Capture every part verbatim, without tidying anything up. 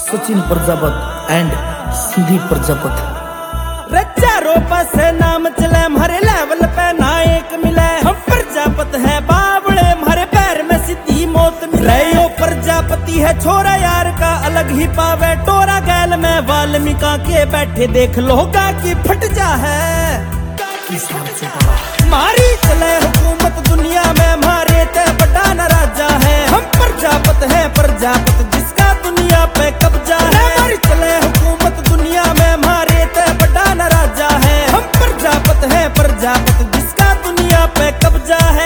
Sachin Prajapat and Sindhi Prajapat. चारों पास नाम चले हमारे लेवल पे ना एक मिले, हम प्रजापत है बावड़े हमारे पैर में सीधी मौत मिले। यो प्रजापति है छोरा यार का अलग ही पावे टोरा, गैल में वाल्मीका के बैठे देख लोगा की फट जा है। मारी चले हुकूमत दुनिया में हमारे ते बड़ा न राजा है, हम प्रजापत है प्रजापत जिसका दुनिया पे कब्जा है। मारी चले हुकूमत दुनिया में हमारे ते बड़ा न राजा है, हम प्रजापत है प्रजापत जिसका दुनिया पे कब्जा है।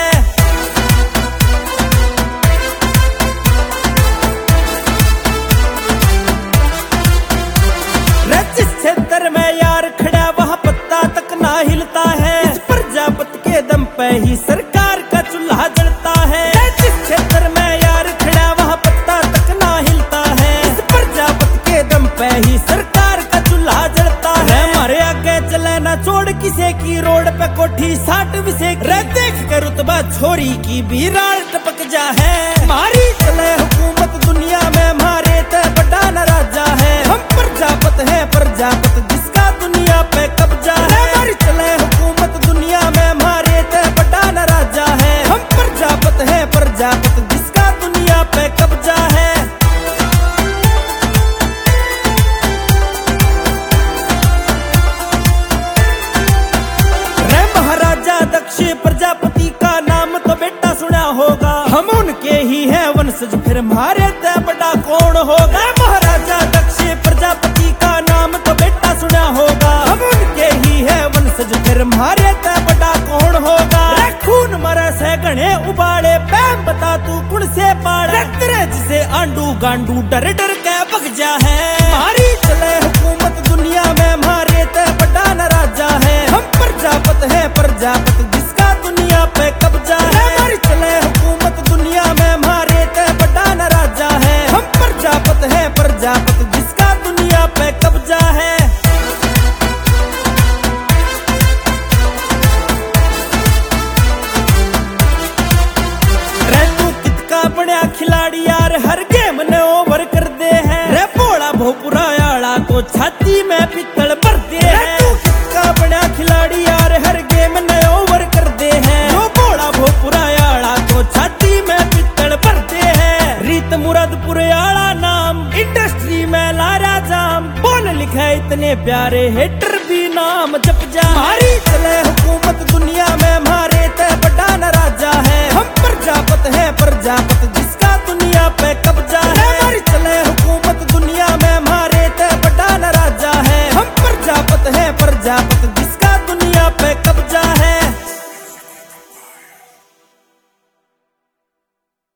जिस क्षेत्र में यार खड़ा वहाँ पत्ता तक ना हिलता है, इस प्रजापत के दम पे ही सरकार का चूल्हा जलता है। जिस क्षेत्र में यार खड़ा वहाँ पत्ता तक ना हिलता है, इस प्रजापत के दम पे ही सरकार का चूल्हा जलता है। हमारे आगे चले ना छोड़ किसे की रोड पे कोठी साठ विसे देख कर रुतबा छोरी की भी राल टपक जा है। मारी चले हुकूमत दुनिया में हमारे ते बड़ा न राजा है, हम प्रजापत है प्रजापत जिसका दुनिया पे कब्जा है। मारी चले हुकूमत दुनिया में हमारे ते बड़ा न राजा है, हम प्रजापत है प्रजापत जिसका दुनिया पे कब्जा है। रे महाराजा दक्ष प्रजापति का नाम तो बेटा सुना होगा, हम उनके ही है वंशज फिर हमारे ते बड़ा कौन होगा। महाराजा दक्ष प्रजापति का नाम तो बेटा सुना होगा, हम उनके ही है वंशज फिर हमारे ते बड़ा कौन होगा। खून मरा से गणे उबाले पैम बता तू कुण से पाड़े, तेरे जिसे आंडू गांडू डर डर के भग जा है। मारी चले हुकूमत दुनिया में हमारे ते बड़ा न राजा है, हम प्रजापत है प्रजापत जिसका दुनिया पे कब्जा है। मारी चले हुकूमत दुनिया में हमारे ते बड़ा न राजा है, हम प्रजापत है प्रजापत जिसका दुनिया पे कब्जा है। रे तू कितका बड़ा खिलाड़ी यार हर गेम ने ओवर कर दे है, रे भोला भोपुरा आला तो छाती में पित्तल भर दे है। तू कितका बड़ा खिलाड़ी यार हर गेम ने ओवर कर दे है, जो भोला भोपुरा आला तो छाती में पित्तल भर दे है। रीत मुरादपुर आला नाम इंडस्ट्री में लारा जाम, बोल लिखा इतने प्यारे हेटर भी नाम जप जा। मारी चले हुकूमत दुनिया में हमारे ते बड़ा न राजा है, हम प्रजापत है प्रजापत